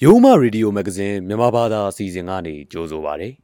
Yoma Radio Magazine မြန်မာဘာသာအစီအစဉ်ကနေကြိုဆိုပါရစေ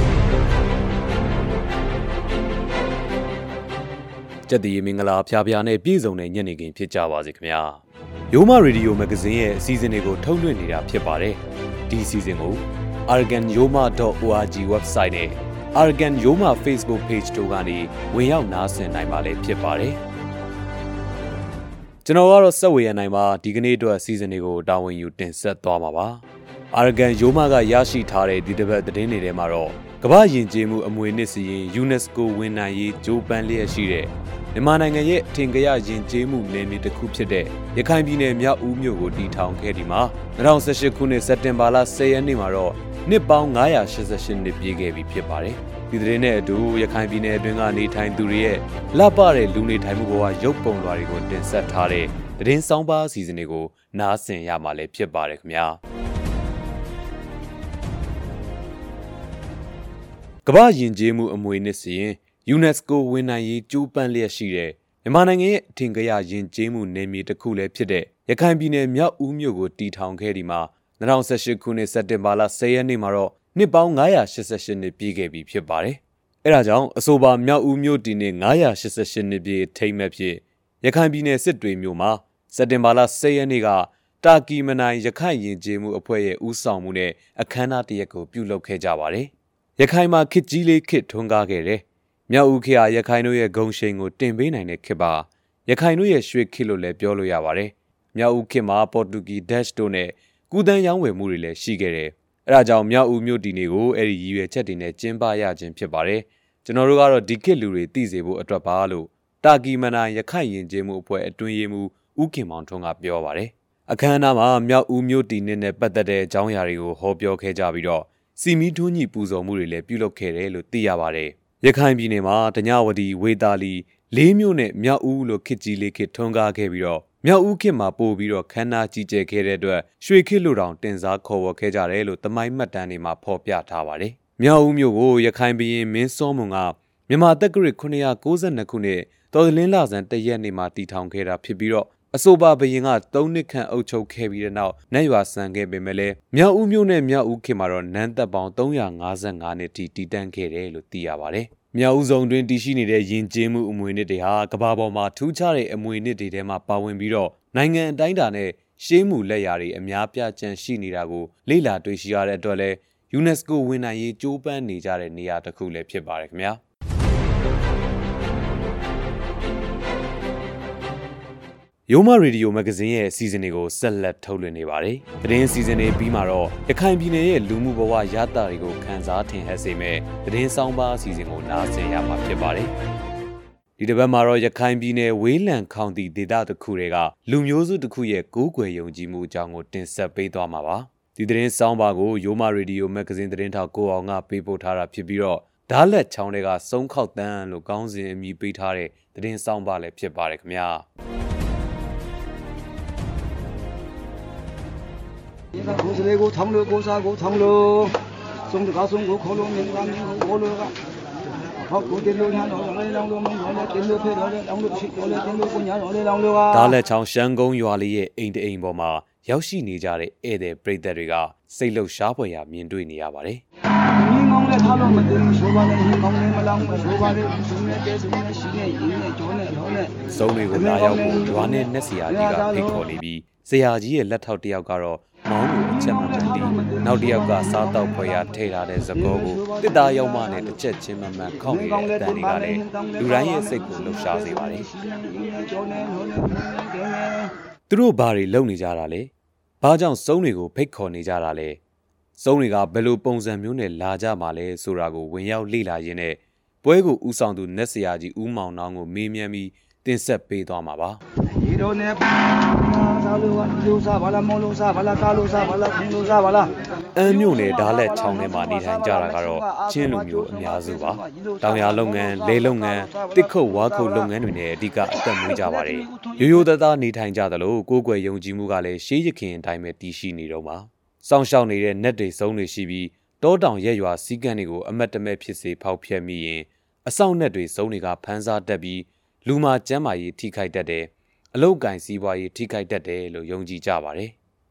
။ကြက်တီမင်္ဂလာဖျားဖျားနဲ့ပြည့်စုံတဲ့ညနေခင်းဖြစ်ကြပါစေခင်ဗျာ။ Yoma Radio Magazine ရဲ့အစီအစဉ်တွေကိုထုတ်လွှင့်နေတာဖြစ်ပါတယ်။ဒီအစီအစဉ်ကို arganyoma.org website နဲ့ Argan Yoma Facebook page တို့ကနေဝင်ရောက်နားဆင်နိုင်ပါလေဖြစ်ပါတယ်။ကျွန်တော်ကတော့စက်ဝေရနိုင်မှာဒီကနေ့အတွက်အစီအစဉ်တွေကိုတာဝန်ယူတင်ဆက်သွားမှာပါ။ Argan Yoma ကရရှိထားတဲ့ဒီတစ်ပတ်သတင်းတွေထဲမှာတော့ကမ္ဘာယဉ်ကျေးမှုအမွေအနှစ်စီရင် UNESCO ဝန်ထမ်းရေးဂျိုးပန်းလျက်ရှိတဲ့မြန်မာနိုင်ငံရဲ့အထင်ကရယဉ်ကျေးမှုနယ်မြေတစ်ခုဖြစ်တဲ့ရခိုင်ပြည်နယ်မြောက်ဦးမြို့ကိုတည်ထောင်ခဲ့ဒီမှာ2018ခုနှစ်စက်တင်ဘာလ10ရက်နေ့မှာတော့နှစ်ပေါင်း988နှစ်ပြည့်ခဲ့ပြီဖြစ်ပါတယ်။ဒီသတင်းနဲ့အတူရခိုင်ပြည်နယ်အတွင်းကနေထိုင်သူတွေရဲ့လှပတဲ့လူနေထိုင်မှုဘဝရုပ်ပုံလွှာတွေကိုတင်ဆက်ထားတဲ့သတင်းဆောင်ပါအစီအစဉ်တွေကိုနားဆင်ရမှာလည်းဖြစ်ပါတယ်ခင်ဗျာကမ္ဘာယဉ်ကျေးမှုအမွေအနှစ်စီရင် UNESCO ဝန်ထမ်းရေးကျိုးပန်းလျက်ရှိတဲ့မြန်မာနိုင်ငံရဲ့အထင်ကရယဉ်ကျေးမှုနယ်မြေတစ်ခုလည်းဖြစ်တဲ့ရခိုင်ပြည်နယ်မြောက်ဦးမြို့ကိုတည်ထောင်ခဲ့ဒီမှာ2018ခုနှစ်စက်တင်ဘာလ10ရက်နေ့မှာတော့နှစ်ပေါင်း988နှစ်ပြည့်ခဲ့ပြီဖြစ်ပါတယ်။အဲဒါကြောင့်အဆိုပါမြောက်ဦးမြို့တည်နေ988နှစ်ပြည့်ထိမ်းမဲ့ဖြစ်ရခိုင်ပြည်နယ်စစ်တွေမြို့မှာစက်တင်ဘာလ10ရက်နေ့ကတာကီမနိုင်ရခိုင်ယဉ်ကျေးမှုအဖွဲ့ရဲ့ဦးဆောင်မှုနဲ့အခမ်းအနားတစ်ရက်ကိုပြုလုပ်ခဲ့ကြပါတယ်။ရခိုင်မှာခေတ်ကြီးလေးခေတ်ထွန်းကားခဲ့တယ်။မြောက်ဦးခေတ်ဟာရခိုင်တို့ရဲ့ဂုဏ်ရှိန်ကိုတင်ပေးနိုင်တဲ့ခေတ်ပါ။ရခိုင်တို့ရဲ့ရွှေခေတ်လို့လည်းပြောလို့ရပါတယ်။မြောက်ဦးခေတ်မှာပေါ်တူဂီဒက်ရှ်တို့နဲ့ကူးတန်းရောင်းဝယ်မှုတွေလည်းရှိခဲ့တယ်။အဲဒါကြောင့်မြောက်ဦးမြို့တည်နေကိုအဲ့ဒီရည်ရွယ်ချက်တွေနဲ့ကျင်းပရခြင်းဖြစ်ပါတယ်။ကျွန်တော်တို့ကတော့ဒီခေတ်လူတွေသိစေဖို့အတွက်ပါလို့တာကီမနိုင်ရခိုင်ယဉ်ကျေးမှုအဖွဲ့အတွင်းရေးမှူးဦးခင်မောင်ထွန်းကပြောပါတယ်။အခမ်းအနားမှာမြောက်ဦးမြို့တည်နဲ့ပတ်သက်တဲ့အကြောင်းအရာတွေကိုဟောပြောခဲ့ကြပြီးတော့စီမီထွန်းကြီးပူဇော်မှုတွေလည်းပြုလုပ်ခဲ့တယ်လို့သိရပါတယ်။ရခိုင်ပြည်နယ်မှာတညဝတီဝေတာလီလေးမြို့နဲ့မြောက်ဦးလို့ခေတ်ကြီးလေးခေတ်ထွန်းကားခဲ့ပြီးတော့မြောက်ဦးခေတ်မှာပို့ပြီးတော့ခမ်းနားကြီးကျယ်ခဲ့တဲ့အတွက်ရွှေခေတ်လို့တောင်တင်စားခေါ်ဝေါ်ခဲ့ကြတယ်လို့သမိုင်းမှတ်တမ်းတွေမှာဖော်ပြထားပါတယ်။မြောက်ဦးမြို့ကိုရခိုင်ပြည်မင်းစောမွန်ကမြန်မာတက္ကရာ992ခုနှစ်တော်သလင်းလဆန်း1ရက်နေ့မှာတည်ထောင်ခဲ့တာဖြစ်ပြီးတော့အဆိုပါဘရင်က3နှစ်ခန့်အုပ်ချုပ်ခဲ့ပြီးတဲ့နောက်နတ်ရွာဆန်ခဲ့ပေမဲ့လည်းမြောက်ဦးမြို့နဲ့မြောက်ဦးခေတ်မှာတော့နန်းသက်ပေါင်း355နှစ်ထိတည်တံ့ခဲ့တယ်လို့သိရပါတယ်။မြောက်ဦးဆောင်တွင်တည်ရှိနေတဲ့ယဉ်ကျေးမှုအမွေအနှစ်တွေဟာကမ္ဘာပေါ်မှာထူးခြားတဲ့အမွေအနှစ်တွေထဲမှာပါဝင်ပြီးတော့နိုင်ငံအတိုင်းအတာနဲ့ရှေးမှုလက်ရာတွေအများပြားကျန်ရှိနေတာကိုလေ့လာတွေ့ရှိရတဲ့အတွက်လည်း UNESCO ဝန်ထမ်းရေးကြိုးပမ်းနေကြတဲ့နေရာတစ်ခုလည်းဖြစ်ပါတယ်ခင်ဗျာ။Yoma Radio Magazine ရဲ့အစီအစဉ်တွေကိုဆက်လက်ထုတ်လွှင့်နေပါတယ်။သတင်းအစီအစဉ်တွေပြီးမှတော့ရခိုင်ပြည်နယ်ရဲ့လူမှုဘဝရတာတွေကိုခန်းစားထင်ဟပ်စေမဲ့သတင်းဆောင်ပါအစီအစဉ်ကိုနားဆင်ရမှာဖြစ်ပါတယ်။ဒီတစ်ပတ်မှာတော့ရခိုင်ပြည်နယ်ဝေးလံခေါင်တီဒေသတစ်ခုတွေကလူမျိုးစုတစ်ခုရဲ့ကိုးကွယ်ယုံကြည်မှုအကြောင်းကိုတင်ဆက်ပေးသွားမှာပါ။ဒီသတင်းဆောင်ပါကို Yoma Radio Magazine သတင်းထောက်ကိုအောင်ကပေးပို့ထားတာဖြစ်ပြီးတော့ဓာတ်လက်ချောင်းတွေကစုံခောက်တန်းလို့ကောင်းစဉ်အမည်ပေးထားတဲ့သတင်းဆောင်ပါလည်းဖြစ်ပါတယ်ခင်ဗျာ။ကိုယ်စလေးကိုထောင်းလို့ကိုစားကိုထောင်းလို့စုံတကားစုံကိုခေါ်လို့မြင်ကမြင်ကိုခေါ်လို့ကဟောကိုတင်လို့ညာတော့လည်းလောင်းလို့မင်းတော့လည်းတင်လို့ဖေးတော့လည်းလောင်းလို့ရှိတော့လည်းတင်လို့ကိုညာတော့လည်းလောင်းလို့ကဒါလက်ချောင်းရှမ်းကုန်းရွာလေးရဲ့အိမ်တအိမ်ပေါ်မှာရောက်ရှိနေကြတဲ့ဧည့်သည်ပရိသတ်တွေကစိတ်လှုပ်ရှားဖွယ်ရာမြင်တွေ့နေရပါတယ်မြင်းကောင်းလည်းထားလို့မတင်ဘူးဆိုပါလေမြင်းကောင်းလည်းမလောင်းဘူးဆိုပါလေစုံနဲ့တဲစုံနဲ့ရှိနဲ့ရင်းနဲ့ကြောနဲ့လောနဲ့စုံတွေကိုလာရောက်ဖို့ရွာနဲ့နှက်ဆရာကြီးကဖိတ်ခေါ်နေပြီးဆရာကြီးရဲ့လက်ထောက်တစ်ယောက်ကတော့မောင်းကိုအချက်မှန်တီးနောက်တစ်ယောက်ကစားတော့ဖွယ်ရထည့်ထားတဲ့သကောကိုတစ်သားရောက်မှနဲ့တစ်ချက်ချင်းမှန်ခေါင်းနေတဲ့တန်တွေကလည်းလူတိုင်းရဲ့စိတ်ကိုလှုပ်ရှားစေပါတယ်သူတို့ဘာတွေလုပ်နေကြတာလဲဘာကြောင့်စုံတွေကိုဖိတ်ခေါ်နေကြတာလဲစုံတွေကဘယ်လိုပုံစံမျိုးနဲ့လာကြမှာလဲဆိုတာကိုဝင်ရောက်လေ့လာရင်းနဲ့ပွဲကိုဦးဆောင်သူနက်ဆရာကြီးဦးမောင်နောင်ကိုမေးမြန်းပြီးတင်ဆက်ပေးသွားမှာပါဒီတော့နဲ့စားလို့လူစားပါလားမောလို့စားပါလားကားလို့စားပါလားခင်လို့စားပါလားအမ်းမြို့နယ်ဓာတ်လက်ချောင်းထဲမှာနေထိုင်ကြတာကတော့ချင်းလူမျိုးအများစုပါတောင်ယာလုပ်ငန်းလေလုပ်ငန်းတစ်ခုတ်ဝါခုတ်လုပ်ငန်းတွေနဲ့အဓိကအသက်မွေးကြပါတယ်ရိုးရိုးသားသားနေထိုင်ကြသလိုကိုယ်ကွယ်ယုံကြည်မှုကလည်းရှေးရခင်အတိုင်းပဲတည်ရှိနေတော့ပါစောင့်ရှောက်နေတဲ့နက်တွေစုံတွေရှိပြီးတောတောင်ရက်ရွာစီးကန်းတွေကိုအမတ်တမဲ့ဖြစ်စေဖောက်ဖျက်မိရင်အဆောင်နက်တွေစုံတွေကဖမ်းစားတတ်ပြီးလူမာကျမ်းမာရေးထိခိုက်တတ်တယ်အလုတ်ကင်စီးပွားရေးထိခိုက်တတ်တယ်လို့ယုံကြည်ကြပါတယ်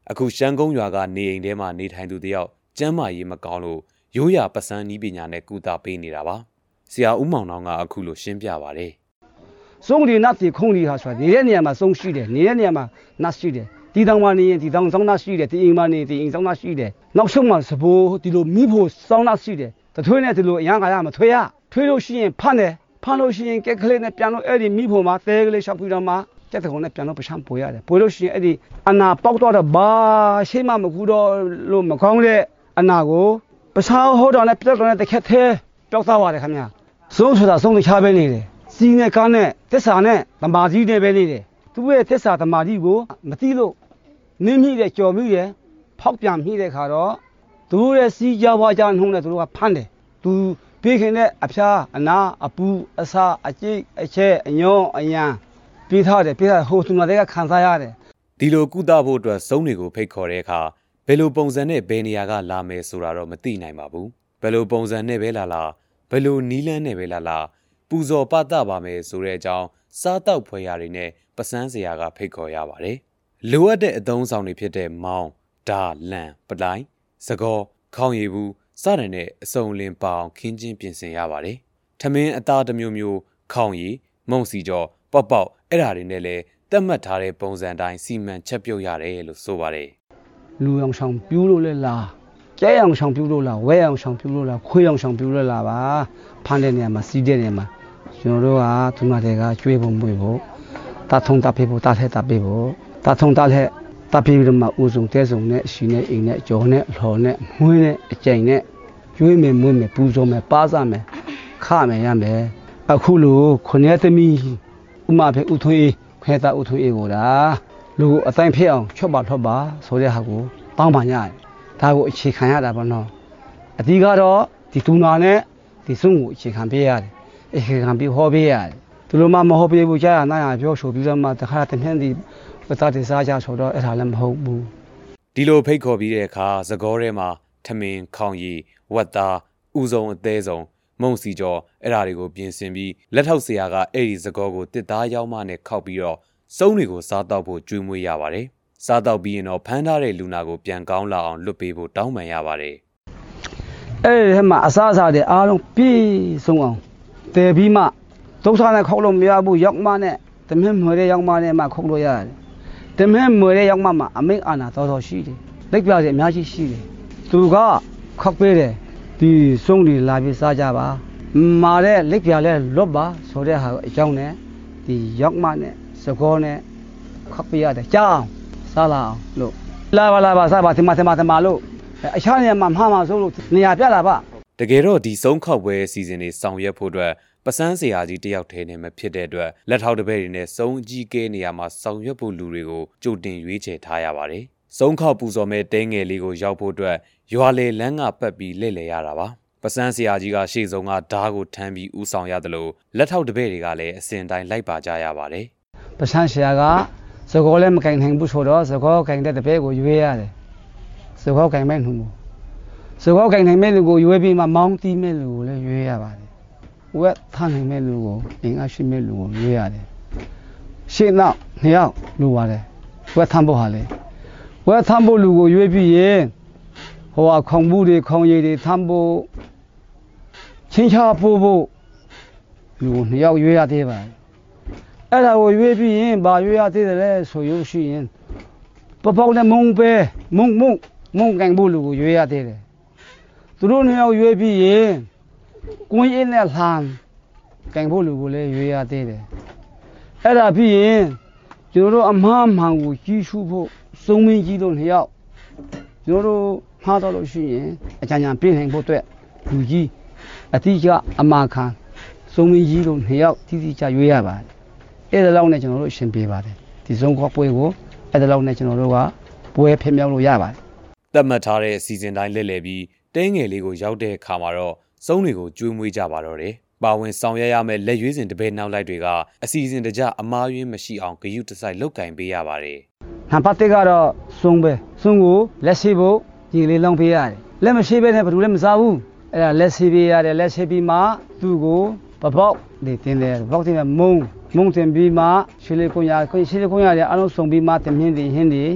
အခုရှမ်းကုန်းရွာကနေအိမ်ထဲမှာနေထိုင်သူတယောက်ကျမ်းမာရေးမကောင်းလို့ရိုးရာပစံနီးပညာနဲ့ကုသပေးနေတာပါဆရာဦးမောင်နောင်ကအခုလိုရှင်းပြပါတယ်松的那地空里哈说，你那年嘛松虚的，你那年嘛那虚的，地当嘛呢地当上那虚的，地阴嘛呢地阴上那虚的，那什么是不地路米铺上那虚的，这推呢地路一样个样嘛推啊，推路时间判的，判路时间给可能那边路二的米铺嘛，这个嘞小朋友嘛，这头那边路不上不呀的，不路时间二的，安那包多的吧，起码没顾到路没空的，安那个不上好到那边个那得开车，表达话的看没？送出来送到下边来的。今年干呢，这啥呢？他妈的那边的，都为这啥他妈的个，没地路，你米的、小米的、泡边米的看到，都是西家话讲红的，都是盘的，都别看的阿片、阿拿、阿布、阿沙、阿鸡、阿切、阿牛、阿羊，别他的后头那这个看啥样的。 ဒီလိုကုသဖို့အတွက်စုံတွေကိုဖိတ်ခေါ်တဲ့အခါဘယ်လိုပုံစံနဲ့ဘယ်နေရာကလာမယ်ဆိုတာတော့မသိနိုင်ပါဘူးဘယ်လိုပုံစံနဲ့ပဲလာဘယ်လိုနီးလန်းနဲ့ပဲလာပူဇော်ပသပါမယ်ဆိုတဲ့အကြောင်းစားတောက်ဖွယ်ရာတွေနဲ့ပစန်းစရာကဖိတ်ခေါ်ရပါတယ်လိုအပ်တဲ့အသုံးဆောင်တွေဖြစ်တဲ့မောင်းဒါလန်ပတိုင်းစကောခေါင်းရည်ဘူးစတဲ့နဲ့အစုံလင်ပအောင်ခင်းချင်းပြင်ဆင်ရပါတယ်ထမင်းအသားတစ်မျိုးမျိုးခေါင်းရည်မုံစီကျော်ပေါက်အဲ့ဓာတွေနဲ့လည်းတတ်မှတ်ထားတဲ့ပုံစံတိုင်းစီမံချက်ပြုတ်ရတယ်လို့ဆိုပါတယ်လူအောင်ဆောင်ပြူးလို့လဲလားကျဲအောင်ဆောင်ပြူးလို့လားဝဲအောင်ဆောင်ပြူးလို့လားခွေးအောင်ဆောင်ပြူးလို့လားပါဖမ်းတဲ့နေရာမှာစီးတဲ့နေရာမှာကျွန်တော်တို့ကသူမတွေကကျွေးဖို့မွေးဖို့တာထုံတာဖေးဖို့တာထဲတာပေးဖို့တာထုံတာထဲတာဖေးပြီးတော့မှဦးစုံတဲစုံနဲ့အရှိနဲ့အိမ်နဲ့ကြော်နဲ့လှော်နဲ့မွေးနဲ့အကြိမ်နဲ့ကျွေးမယ်မွေးမယ်ပူဇော်မယ်ပါးစားမယ်ခမယ်ရမယ်အခုလိုခုနှစ်သမီးဥမဖေဥထွေးခွဲတာဥထွေးကိုဒါလူအတိုင်းဖြစ်အောင်ချွတ်ပါထွက်ပါဆိုတဲ့ဟာကိုတောင်းပန်ရတယ်ဒါကိုအခြေခံရတာပေါ့နော်အဓိကတော့ဒီတူနာနဲ့ဒီစုံကိုအခြေခံပေးရတယ်အခြေခံပြီးဟောပေးရတယ်ဒီလိုမှမဟောပေးဘူးကြာနာရပြောဆိုပြီးတော့မှတခါတည်းဖြန်းဒီပသတိစားကြဆိုတော့အဲ့ဒါလည်းမဟုတ်ဘူးဒီလိုဖိတ်ခေါ်ပြီးတဲ့အခါသကောထဲမှာထမင်းခေါင်းရည်ဝက်သားဥစုံအသေးစုံမုံစီကျော်အဲ့ဓာတွေကိုပြင်ဆင်ပြီးလက်ထောက်ဆရာကအဲ့ဒီသကောကိုတစ်သားရောက်မှနဲ့ခောက်ပြီးတော့စုံတွေကိုစားတော့ဖို့ကျွေးမွေးရပါတယ်စားတော့ပြီးရင်တော့ဖမ်းထားတဲ့လူနာကိုပြန်ကောင်းလာအောင်လွတ်ပေးဖို့တောင်းပန်ရပါတယ်အဲ့ဒီမှာအစားအစာတွေအားလုံးပြည့်စုံအောင်တည်ပြီးမှဒုက္ခနဲ့ခောက်လို့မရဘူးရောက်မှနဲ့တမင်းမွေတဲ့ရောက်မှနဲ့မှခုတ်လို့ရတယ်တမင်းမွေတဲ့ရောက်မှမှာအမိတ်အာဏာတော်တော်ရှိတယ်လက်ပြတွေအများကြီးရှိတယ်သူကခောက်ပေးတယ်ဒီစုံတွေလာပြီးစားကြပါမာတဲ့လက်ပြလဲလွတ်ပါဆိုတဲ့ဟာအကြောင်းနဲ့ဒီရောက်မှနဲ့စကောနဲ့ခောက်ပေးရတယ်ကြားအောင်စားလာအောင်လို့လာပါစားပါသမာလို့အခြားနေရာမှာမှာဆိုလို့နေရာပြတာပါတကယ်တော့ဒီဆုံးခောက်ပွဲအစီအစဉ်တွေဆောင်ရွက်ဖို့အတွက်ပစန်းဆရာကြီးတယောက်ထဲနဲ့မဖြစ်တဲ့အတွက်လက်ထောက်တပည့်တွေနဲ့စုံအကြီးကဲနေရာမှာဆောင်ရွက်ဖို့လူတွေကိုကြိုတင်ရွေးချယ်ထားရပါတယ်ဆုံးခောက်ပူဇော်မဲ့တဲငယ်လေးကိုရောက်ဖို့အတွက်ရွာလေလန်းကပတ်ပြီးလှည့်လည်ရတာပါပစန်းဆရာကြီးကရှေ့ဆုံးကဓားကိုထမ်းပြီးဦးဆောင်ရတယ်လို့လက်ထောက်တပည့်တွေကလည်းအစဉ်တိုင်းလိုက်ပါကြရပါတယ်ပစန်းဆရာကစကောလည်းမကင်နိုင်ဘူးဆိုတော့စကောကင်တဲ့တပည့်ကိုရွေးရတယ်စကောကင်မဲ့နှူစကောကင်နိုင်မဲ့လူကိုရွေးပြီးမှမောင်းတီးမဲ့လူကိုလည်းရွေးရပါတယ်ဝက်ထားနိုင်မဲ့လူကိုအင်အားရှိမဲ့လူကိုရွေးရတယ်ရှင်းတော့နှစ်ယောက်လူပါတယ်ဝက်ထမ်းဖို့ဟာလေဝက်ထမ်းဖို့လူကိုရွေးပြီးရင်ဟိုခေါင်ဘူးတွေခေါင်ရည်တွေထမ်းဖို့ချင်းချဖို့လူကိုနှစ်ယောက်ရွေးရသေးပါတယ်အဲ့ဒါကိုရွေးပြီးရင်ဘာရွေးရသေးတယ်လဲဆိုလို့ရှိရင်ပေါက်နဲ့မုံပဲမုံကန်ဖို့လူကိုရွေးရသေးတယ်သူတို့နှစ်ယောက်ရွေးပြီးရင်ကွင်းရင်နဲ့လှမ်းကန်ဖို့လူကိုလည်းရွေးရသေးတယ်အဲ့ဒါပြီးရင်ကျွန်တော်တို့အမှားမှန်ကိုကြီးစုဖို့စုံမင်းကြီးတို့နှစ်ယောက်ကျွန်တော်တို့မှားတော့လို့ရှိရင်အကြံဉာဏ်ပြင်နိုင်ဖို့အတွက်လူကြီးအတိအကျအမှားခံစုံမင်းကြီးတို့နှစ်ယောက်တိတိကျရွေးရပါတယ်အဲ့ဒါလောက်နဲ့ကျွန်တော်တို့အရှင်ပြေပါတယ်ဒီစုံခေါ်ပွဲကိုအဲ့ဒါလောက်နဲ့ကျွန်တော်တို့ကပွဲဖြစ်မြောက်လို့ရပါတယ်တတ်မှတ်ထားတဲ့အစီအစဉ်တိုင်းလှည့်လည်ပြီးတဲငယ်လေးကိုရောက်တဲ့အခါမှာတော့စုံတွေကိုကျွေးမွေးကြပါတော့တယ်ပါဝင်ဆောင်ရွက်ရမယ့်လက်ရွေးစင်တပည့်နောက်လိုက်တွေကအစီအစဉ်တကျအမားယွင်းမရှိအောင်ဂရုတစိုက်လုတ်ကင်ပေးရပါတယ်နံပါတ်1ကတော့စုံပဲစုံကိုလက်ရှိဖို့ဒီလေးလောင်းပေးရတယ်လက်မရှိဘဲနဲ့ဘယ်သူလည်းမစားဘူးအဲ့ဒါလက်ရှိပေးရတယ်လက်ရှိပြီးမှသူ့ကိုပပေါက်နေတင်တယ်ပပေါက်တင်မုံတင်ပြီးမှရှေးလေးကွန်ရတွေအလုံးစုံပြီးမှတမြင့်တွေဟင်းတွေဝ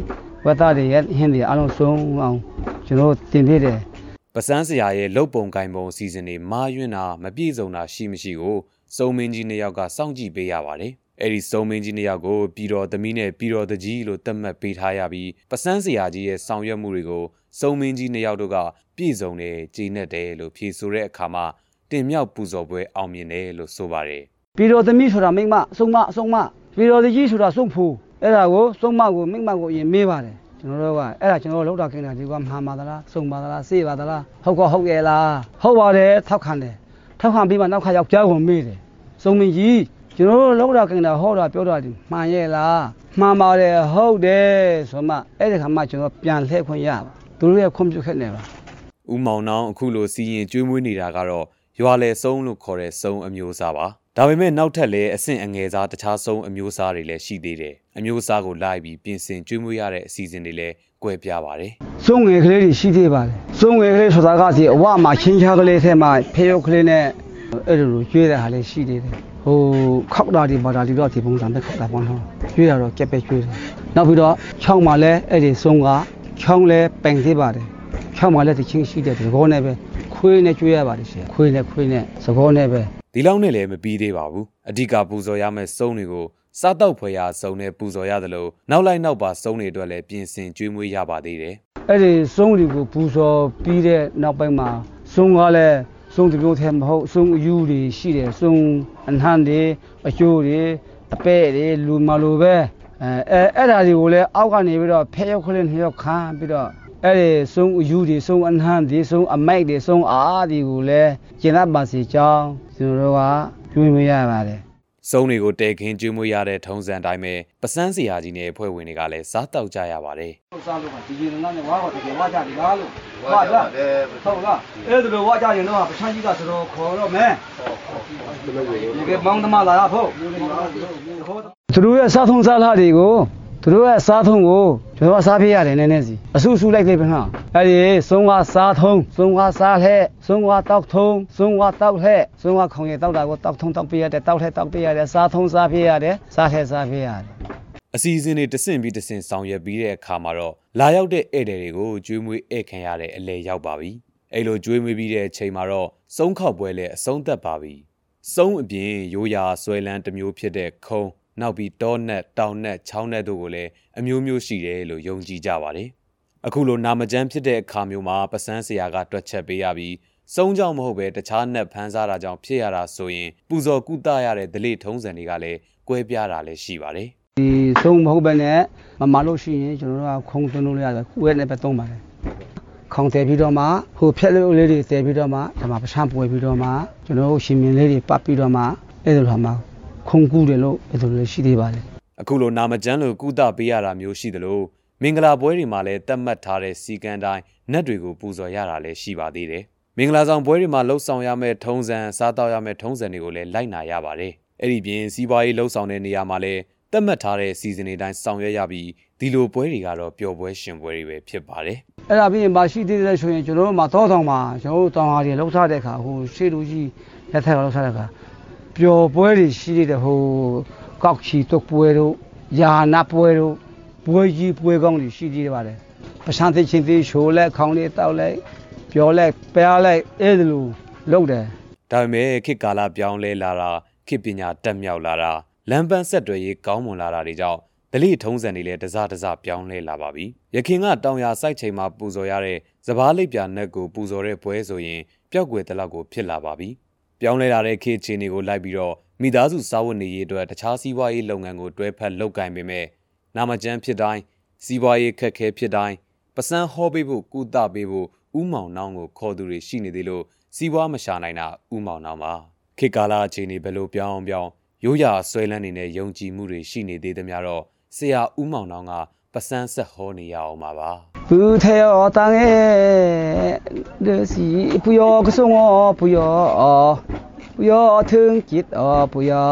သားတွေရဲ့ဟင်းတွေအားလုံးဆုံးအောင်ကျွန်တော်တင်ပြတယ်ပစန်းစရာရဲ့လုတ်ပုံကိုင်ပုံအစီအစဉ်တွေမာယွန်းတာမပြည့်စုံတာရှိမရှိကိုစုံမင်းကြီးနှစ်ယောက်ကစောင့်ကြည့်ပေးရပါတယ်။အဲ့ဒီစုံမင်းကြီးနှစ်ယောက်ကိုပြည်တော်သမီးနဲ့ပြည်တော်တကြီးလို့သတ်မှတ်ပေးထားရပြီးပစန်းစရာကြီးရဲ့ဆောင်ရွက်မှုတွေကိုစုံမင်းကြီးနှစ်ယောက်တို့ကပြည့်စုံတယ်ကြည်နက်တယ်လို့ဖြေဆိုတဲ့အခါမှာတင်မြောက်ပူဇော်ပွဲအောင်မြင်တယ်လို့ဆိုပါတယ်။ပြည်တော်သမီးဆိုတာမိမစုံမပြည်တော်တကြီးဆိုတာစုံဖူအဲ့ဒါကိုစုံမကိုမိမကိုအရင်မေးပါတယ်ကျွန်တော်တို့ကအဲ့ဒါကျွန်တော်လောက်တာခင်တာဒီကမှားပါသလားစုံပါသလားစေးပါသလားဟုတ်ရဲ့လားဟုတ်ပါတယ်ထောက်ခံတယ်ထောက်ခံပြီးမှနောက်ခါယောက်ျားကိုမေးတယ်စုံမင်းကြီးကျွန်တော်တို့လောက်တာခင်တာဟောတာပြောတာဒီမှန်ရဲ့လားမှန်ပါတယ်ဟုတ်တယ်ဆိုမှအဲ့ဒီခါမှကျွန်တော်ပြန်လှည့်ခွင့်ရပါသူတို့ရဲ့ခွင့်ပြုခဲ့နေပါဦးမောင်နောင်အခုလိုစီရင်ကျွေးမွေးနေတာကတော့ရွာလေစုံလို့ခေါ်တဲ့စုံအမျိုးအစားပါဒါပေမဲ့နောက်ထပ်လည်းအဆင့်အငယ်စားတခြားစုံအမျိုးအစားတွေလည်းရှိသေးတယ်အမျိုးအစားကိုလိုက်ပြီးပြင်ဆင်ကျွေးမွေးရတဲ့အစီအစဉ်တွေလည်းကွဲပြားပါတယ်စုံငယ်ကလေးတွေရှိသေးပါတယ်စုံငယ်ကလေးဆိုတာကဒီအဝမှာချင်းချားကလေးထဲမှာဖေရုပ်ကလေးနဲ့အဲ့လိုကျွေးတဲ့ဟာလေးရှိသေးတယ်ဟိုခောက်တာဒီဘာသာဒီတော့ဒီပုံစံပဲခောက်တာပေါ့နော်ကျွေးတာတော့ကြက်ပဲကျွေးတယ်နောက်ပြီးတော့ချောင်းမှာလည်းအဲ့ဒီစုံကချောင်းလည်းပင်သေးပါတယ်ချောင်းမှာလည်းဒီချင်းရှိတဲ့ဒီဘောနဲ့ပဲခွေးနဲ့ကျွေးရပါတယ်ရှင်ခွေးနဲ့သဘောနဲ့ပဲဒီလောက်နဲ့လည်းမပြီးသေးပါဘူးအဓိကပူဇော်ရမယ့်စုံတွေကိုစားတော့ဖွယ်ရာစုံနဲ့ပူဇော်ရတယ်လို့နောက်လိုက်နောက်ပါစုံတွေအတွက်လည်းပြင်ဆင်ကျွေးမွေးရပါသေးတယ်အဲ့ဒီစုံတွေကိုပူဇော်ပြီးတဲ့နောက်ပိုင်းမှာစုံကလည်းစုံတမျိုးထဲမဟုတ်စုံအယူတွေရှိတယ်စုံအနှမ်းတွေအကျိုးတွေအပဲ့တွေလူမလိုပဲအဲ့ဒါတွေကိုလည်းအောက်ကနေပြီးတော့ဖဲရောက်ကလေးနှစ်ယောက်ခံပြီးတော့အဲ့ဒီစုံအယူတွေစုံအနှမ်းတွေစုံအမိုက်တွေစုံအားတွေကိုလည်းကျင့်တတ်ပါစေကြောင်းကျွန်တော်တို့ကကျွေးမွေးရပါတယ်စုံတွေကိုတဲခင်းကျွေးမွေးရတဲ့ထုံးစံတိုင်းပဲပစန်းစရာကြီးနဲ့အဖွဲ့ဝင်တွေကလည်းစားတောက်ကြရပါတယ်စားလို့ကဒီကြီးနဲ့ဝါတော့တကယ်ဝါကြတယ်လားလို့ဝါကြတယ်ဟုတ်လားအဲ့ဒါလိုဝါကြရင်တော့ပစန်းကြီးကဆိုတော့ခေါ်တော့မယ်ဒီကမောင်းသမားလာဖို့သူတို့ရဲ့စားထုံးစားလာတွေကိုသူတို့ရဲ့စားထုံးကိုကျွန်တော်စားပြရတယ်နည်းနည်းစီအဆူဆူလိုက်သေးပါနော်အဲ့ဒီစုံကစားထုံးစုံကစားလှဲ့စုံကတောက်ထုံးစုံကတောက်လှဲ့စုံကခေါင်ရတောက်တာကိုတောက်ထုံးတောက်ပြရတယ်တောက်လှဲ့တောက်ပြရတယ်စားထုံးစားပြရတယ်စားလှဲ့စားပြရတယ်အစီအစဉ်တွေတဆင့်ပြီးတဆင့်ဆောင်ရွက်ပြီးတဲ့အခါမှာတော့လာရောက်တဲ့ဧည့်သည်တွေကိုကျွေးမွေးဧည့်ခံရတဲ့အလဲရောက်ပါပြီအဲ့လိုကျွေးမွေးပြီးတဲ့အချိန်မှာတော့စုံခောက်ပွဲလည်းအဆုံးသတ်ပါပြီစုံအပြင်ရိုးရာဆွဲလန်းတစ်မျိုးဖြစ်တဲ့ခုံးနောက်ပြီးတောနက်တောင်နက်ချောင်းနက်တို့ကိုလည်းအမျိုးမျိုးရှိတယ်လို့ယုံကြည်ကြပါတယ်အခုလိုနာမကျန်းဖြစ်တဲ့အခါမျိုးမှာပစန်းဆရာကတွက်ချက်ပေးရပြီးစုံကြောင့်မဟုတ်ပဲတခြားနက်ဖန်းစားတာကြောင့်ဖြစ်ရတာဆိုရင်ပူဇော်ကုသရတဲ့ဓလေ့ထုံးစံတွေကလည်းကွဲပြားတာလည်းရှိပါတယ်ဒီစုံမဟုတ်ပဲနဲ့မလို့ရှိရင်ကျွန်တော်တို့ကခုံသွင်းလို့ရတယ်ခုရဲနဲ့ပဲသုံးပါတယ်ခေါင်းတဲပြီးတော့မှဟိုဖြက်လို့လေးတွေတဲပြီးတော့မှဒါမှပစန်းပွဲပြီးတော့မှကျွန်တော်တို့ရှင်မြင်းလေးတွေပတ်ပြီးတော့မှအဲ့လိုဟာမှခုံကူးတယ်လို့အဲ့လိုလည်းရှိသေးပါတယ်အခုလိုနာမကျန်းလို့ကုသပေးရတာမျိုးရှိတယ်လို့မင်္ဂလာပွဲတွေမှာလည်းတတ်မှတ်ထားတဲ့စီကံတိုင်းနတ်တွေကိုပူဇော်ရတာလည်းရှိပါသေးတယ်မင်္ဂလာဆောင်ပွဲတွေမှာလှုပ်ဆောင်ရမယ့်ထုံးစံစားတောက်ရမယ့်ထုံးစံတွေကိုလည်းလိုက်နာရပါတယ်အဲ့ဒီပြင်စီးပွားရေးလှုပ်ဆောင်တဲ့နေရာမှာလည်းတတ်မှတ်ထားတဲ့စီစဉ်တွေတိုင်းဆောင်ရွက်ရပြီးဒီလိုပွဲတွေကတော့ပျော်ပွဲရှင်ပွဲတွေပဲဖြစ်ပါတယ်အဲ့ဒါပြီးရင်မရှိသေးတယ်ဆိုရင်ကျွန်တော်တို့မှာတောတောင်မှာကျွန်တော်တို့တောင်ဟာတွေလှုပ်ထားတဲ့အခါဟိုရှေ့လူကြီးလက်ထက်ကလှုပ်ထားတဲ့အခါပျော်ပွဲတွေရှိတဲ့ဟိုကောက်ချီတုတ်ပွဲတို့ယာနာပွဲတို့ပွဲကြီးပွဲကောင်းတွေရှိသေးတယ်ပါတယ်ပစံသိချင်းသေးရှိုးလက်ခေါင်းလေးတောက်လိုက်ပျော်လိုက်ပြားလိုက်အဲ့ဒါလိုလုပ်တယ်ဒါပေမဲ့ခေတ်ကာလပြောင်းလဲလာတာခေတ်ပညာတက်မြောက်လာတာလမ်းပန်းဆက်တွယ်ရေးကောင်းမွန်လာတာတွေကြောင့်ဓလေ့ထုံးစံတွေလည်းတစပြောင်းလဲလာပါပြီရခင်ကတောင်ရစိုက်ချိန်မှာပူဇော်ရတဲ့စပားလိပ်ပြာနက်ကိုပူဇော်တဲ့ပွဲဆိုရင်ပျောက်ကွယ်တဲ့လောက်ကိုဖြစ်လာပါပြီပြောင်းလဲလာတဲ့ခေတ်ချင်းတွေကိုလိုက်ပြီးတော့မိသားစုစားဝတ်နေရေးအတွက်တခြားစီးပွားရေးလုပ်ငန်းကိုတွဲဖက်လုပ်ကိုင်ပေမဲ့နာမကျန်းဖြစ်တိုင်းစီးပွားရေးခက်ခဲဖြစ်တိုင်းပစံဟောပေးဖို့ကုသပေးဖို့ဥမောင်နှောင်းကိုခေါ်သူတွေရှိနေသေးလို့စီးပွားမရှာနိုင်တာဥမောင်နှောင်းပါခေတ်ကာလအခြေအနေဘယ်လိုပြောင်းရိုးရာဆွဲလန်းနေတဲ့ယုံကြည်မှုတွေရှိနေသေးသမျှတော့ဆရာဥမောင်နှောင်းကပစံဆက်ဟောနေရအောင်ပါဘူးထေယောတန်ရဲ့ဒစီပူယောကဆုံပူယောทึงจิตပူယော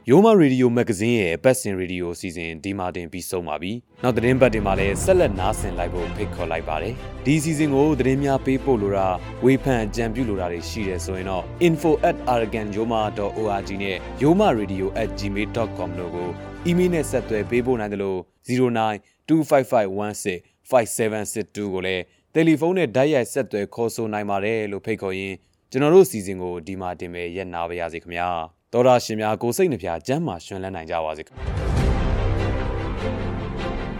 Yoma Radio Magazine ရဲ့ Passion Radio အစီအစဉ်ဒီမှာတင်ပြီးဆုံးပါပြီ။နောက်သတင်းပတ်တွေမှာလည်းဆက်လက်နားဆင်လိုက်ဖို့ဖိတ်ခေါ်လိုက်ပါတယ်။ဒီအစီအစဉ်ကိုသတင်းများပေးပို့လိုတာဝေဖန်ကြံပြုလိုတာတွေရှိတယ်ဆိုရင်တော့ info@araganjoma.org နဲ့ yomaradio@gmail.com တို့ကိုအီးမေးလ်နဲ့ဆက်သွယ်ပေးပို့နိုင်တယ်လို့0925516572ကိုလည်းတယ်လီဖုန်းနဲ့ဓာတ်ရိုက်ဆက်သွယ်ခေါ်ဆိုနိုင်ပါတယ်လို့ဖိတ်ခေါ်ရင်းကျွန်တော်တို့အစီအစဉ်ကိုဒီမှာတင်ပဲရက်နာပါရစေခင်ဗျာတော်ရရှင်များကိုစိတ်နှပြကျမ်းမာရှင်လန်းနိုင်ကြပါစေခင်ဗျာ